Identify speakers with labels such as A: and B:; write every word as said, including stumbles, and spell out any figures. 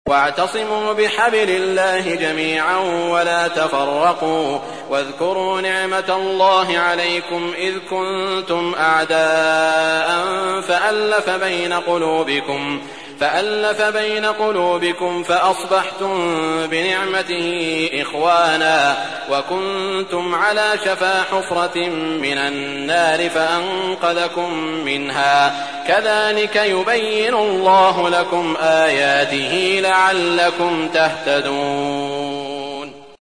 A: واعتصموا بحبل الله جميعا ولا تفرقوا واذكروا نعمة الله عليكم إذ كنتم أعداء فألف بين قلوبكم فألف بين قلوبكم فأصبحتم بنعمته إخوانا وكنتم على شفا حفرة من النار فأنقذكم منها كذلك يبين الله لكم آياته لعلكم تهتدون.